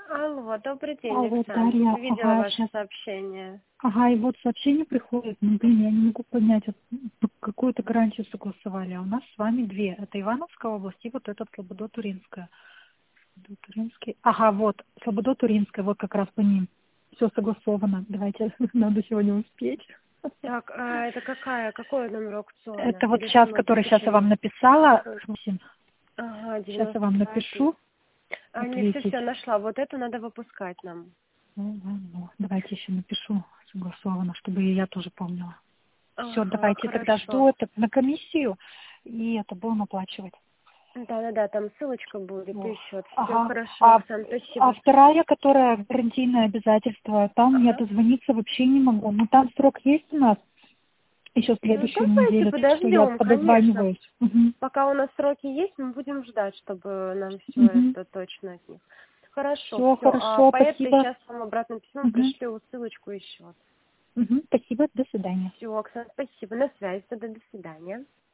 Алло, добрый день, Алло, Оксана. Дарья. Видела Ага, ваше сейчас. сообщение. Ага, и вот сообщение приходит. Ну, блин, я не могу понять, вот какую-то гарантию согласовали. А у нас с вами две. Это Ивановская область и вот этот Слободо-Туринская. Слободо-Туринский. Ага, вот, Слободо-Туринская, вот как раз по ним. Все согласовано. Давайте, надо сегодня успеть. Так, а это какой номер аукциона? Это вот Или сейчас, сумма который сейчас я вам заключения? написала. Ага, Сейчас я вам 92. напишу. Не, все, Ответить. все, нашла. Вот эту надо выпускать нам. Ну, давайте еще напишу согласованно, чтобы и я тоже помнила. Все, Ага, давайте тогда хорошо. жду это на комиссию, и это будем оплачивать. Да, там ссылочка будет О, и счет. Все ага. хорошо, А, Оксана, а спасибо. вторая, которая гарантийное обязательство, там я Ага. дозвониться вообще не могу. Ну, там срок есть у нас, еще Ну, следующую давайте неделю, так что я подождем, конечно. подозваниваюсь. Мгм. Пока у нас сроки есть, мы будем ждать, чтобы нам все Мгм. это точно от них. Хорошо, Все все. А хорошо, по этой спасибо. сейчас вам обратным письмом Мгм. пришлю ссылочку и счет. Мгм. Спасибо, до свидания. Все, Оксана, спасибо. На связи тогда. До свидания.